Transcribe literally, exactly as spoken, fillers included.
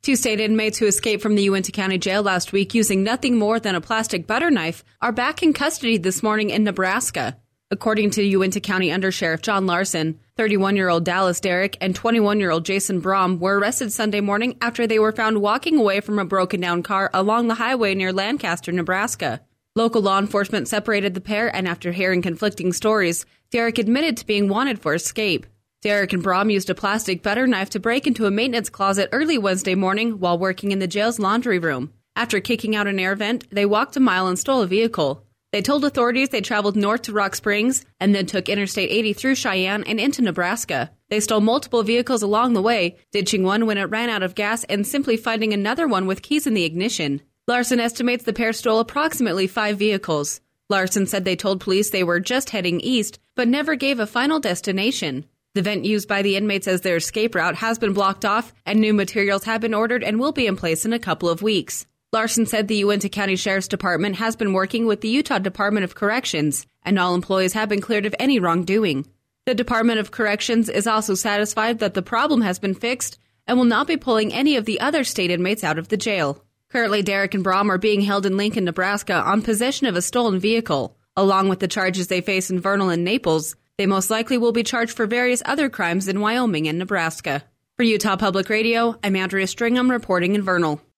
Two state inmates who escaped from the Uintah County Jail last week using nothing more than a plastic butter knife are back in custody this morning in Nebraska. According to Uintah County Undersheriff John Larson, thirty-one-year-old Dallas Derrick and twenty-one-year-old Jason Brom were arrested Sunday morning after they were found walking away from a broken-down car along the highway near Lancaster, Nebraska. Local law enforcement separated the pair, and after hearing conflicting stories, Derrick admitted to being wanted for escape. Derrick and Brom used a plastic butter knife to break into a maintenance closet early Wednesday morning while working in the jail's laundry room. After kicking out an air vent, they walked a mile and stole a vehicle. They told authorities they traveled north to Rock Springs and then took Interstate eighty through Cheyenne and into Nebraska. They stole multiple vehicles along the way, ditching one when it ran out of gas and simply finding another one with keys in the ignition. Larson estimates the pair stole approximately five vehicles. Larson said they told police they were just heading east, but never gave a final destination. The vent used by the inmates as their escape route has been blocked off, and new materials have been ordered and will be in place in a couple of weeks. Larson said the Uintah County Sheriff's Department has been working with the Utah Department of Corrections, and all employees have been cleared of any wrongdoing. The Department of Corrections is also satisfied that the problem has been fixed and will not be pulling any of the other state inmates out of the jail. Currently, Derrick and Brom are being held in Lincoln, Nebraska on possession of a stolen vehicle. Along with the charges they face in Vernal and Naples, they most likely will be charged for various other crimes in Wyoming and Nebraska. For Utah Public Radio, I'm Andrea Stringham reporting in Vernal.